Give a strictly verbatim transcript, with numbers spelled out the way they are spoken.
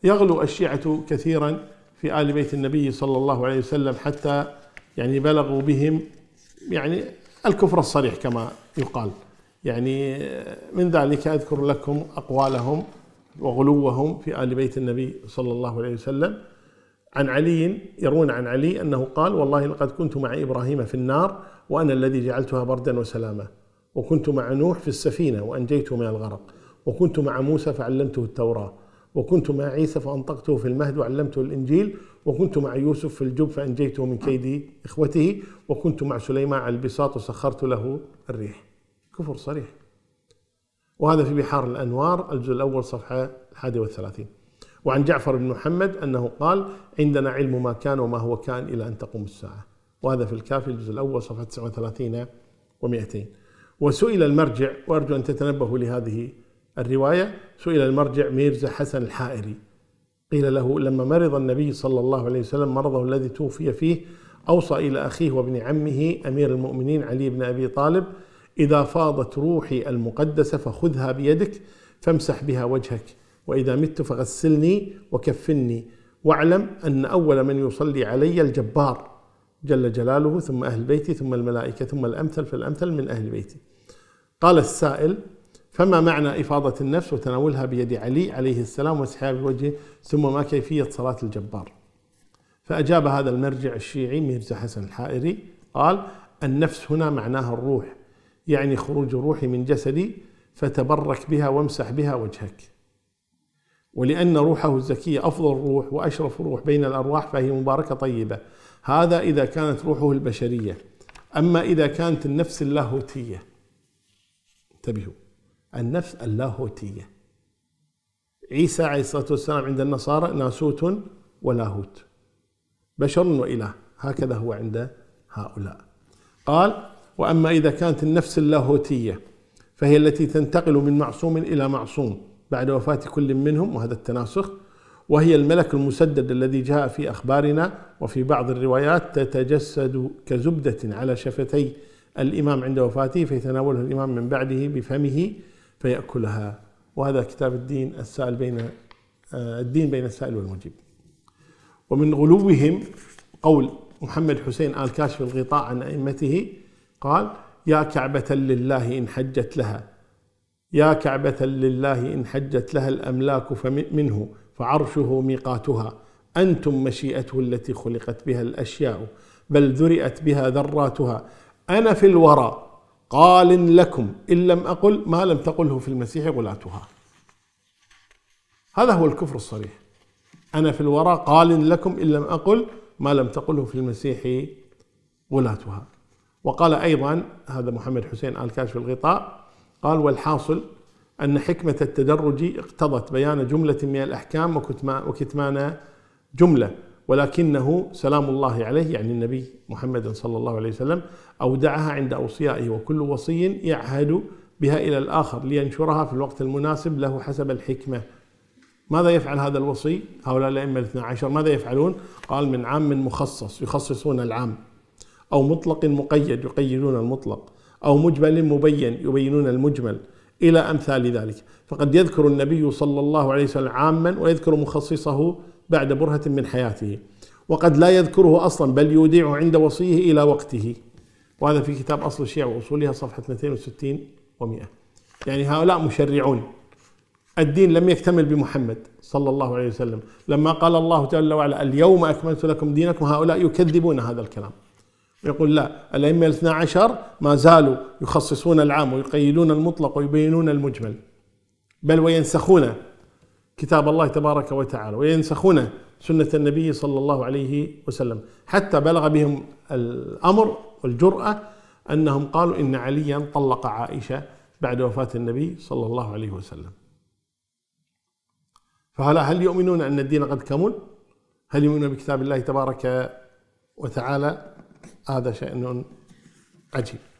يغلو الشيعة كثيرا في آل بيت النبي صلى الله عليه وسلم حتى يعني بلغوا بهم يعني الكفر الصريح كما يقال. يعني من ذلك أذكر لكم أقوالهم وغلوهم في آل بيت النبي صلى الله عليه وسلم. عن علي يروون عن علي أنه قال: والله لقد كنت مع إبراهيم في النار وأنا الذي جعلتها بردا وسلاما، وكنت مع نوح في السفينة وأنجيته من الغرق، وكنت مع موسى فعلمته التوراة، وكنت مع عيسى فأنطقته في المهد وعلمته الإنجيل، وكنت مع يوسف في الجب فأنجيته من كيد إخوته، وكنت مع سليمان على البساط وسخرت له الريح. كفر صريح. وهذا في بحار الأنوار الجزء الأول صفحة الحادية والثلاثين. وعن جعفر بن محمد أنه قال: عندنا علم ما كان وما هو كان إلى أن تقوم الساعة. وهذا في الكافي الجزء الأول صفحة تسعة وثلاثين ومئتين. وسئل المرجع، وأرجو أن تتنبهوا لهذه الرواية، سئل المرجع ميرزا حسن الحائري، قيل له: لما مرض النبي صلى الله عليه وسلم مرضه الذي توفي فيه أوصى إلى أخيه وابن عمه أمير المؤمنين علي بن أبي طالب: إذا فاضت روحي المقدسة فخذها بيدك فامسح بها وجهك، وإذا مت فغسلني وكفني، واعلم أن أول من يصلي علي الجبار جل جلاله، ثم أهل بيتي، ثم الملائكة، ثم الأمثل فالأمثل من أهل بيتي. قال السائل: فما معنى إفاضة النفس وتناولها بيد علي عليه السلام ومسحها بوجهه، ثم ما كيفية صلاة الجبار؟ فأجاب هذا المرجع الشيعي ميرزا حسن الحائري قال: النفس هنا معناها الروح، يعني خروج روحي من جسدي، فتبرك بها وامسح بها وجهك. ولأن روحه الزكية أفضل روح وأشرف روح بين الأرواح فهي مباركة طيبة. هذا إذا كانت روحه البشرية. أما إذا كانت النفس اللاهوتية، انتبهوا، النفس اللاهوتية، عيسى عليه الصلاة والسلام عند النصارى ناسوت ولاهوت، بشر وإله، هكذا هو عند هؤلاء. قال: وأما إذا كانت النفس اللاهوتية فهي التي تنتقل من معصوم إلى معصوم بعد وفاة كل منهم، وهذا التناسخ، وهي الملك المسدد الذي جاء في أخبارنا وفي بعض الروايات تتجسد كزبدة على شفتي الإمام عند وفاته فيتناولها الإمام من بعده بفمه فيأكلها. وهذا كتاب الدين السائل بين الدين بين السائل والمجيب. ومن غلوهم قول محمد حسين آل كاشف الغطاء عن أئمته قال: يا كعبة لله إن حجت لها، يا كعبة لله إن حجت لها الأملاك فمنه فعرشه ميقاتها، أنتم مشيئته التي خلقت بها الأشياء بل ذرئت بها ذراتها، أنا في الورى قال لكم إن لم أقل ما لم تقله في المسيح غلاتها. هذا هو الكفر الصريح. أنا في الورى قال لكم إن لم أقل ما لم تقله في المسيح غلاتها. وقال أيضا هذا محمد حسين آل كاشف الغطاء قال: والحاصل أن حكمة التدرج اقتضت بيان جملة من الأحكام وكتمان جملة، ولكنه سلام الله عليه يعني النبي محمد صلى الله عليه وسلم أودعها عند أوصيائه، وكل وصي يعهد بها إلى الآخر لينشرها في الوقت المناسب له حسب الحكمة. ماذا يفعل هذا الوصي؟ هؤلاء الأئمة الاثنى عشر ماذا يفعلون؟ قال: من عام مخصص يخصصون العام، أو مطلق مقيد يقيدون المطلق، أو مجمل مبين يبينون المجمل، إلى أمثال ذلك. فقد يذكر النبي صلى الله عليه وسلم عاما ويذكر مخصصه بعد برهة من حياته، وقد لا يذكره أصلا بل يودعه عند وصيه إلى وقته. وهذا في كتاب أصل الشيعة وأصولها صفحة اثنين وستين ومئة. يعني هؤلاء مشرعون. الدين لم يكتمل بمحمد صلى الله عليه وسلم. لما قال الله جل وعلا: اليوم أكملت لكم دينكم، هؤلاء يكذبون هذا الكلام، يقول لا، الأئمة الاثنى عشر ما زالوا يخصصون العام ويقيدون المطلق ويبينون المجمل، بل وينسخون كتاب الله تبارك وتعالى وينسخون سنة النبي صلى الله عليه وسلم، حتى بلغ بهم الأمر والجرأة أنهم قالوا إن عليا طلق عائشة بعد وفاة النبي صلى الله عليه وسلم. فهلا هل يؤمنون أن الدين قد كمل؟ هل يؤمنون بكتاب الله تبارك وتعالى؟ هذا شأن عجيب.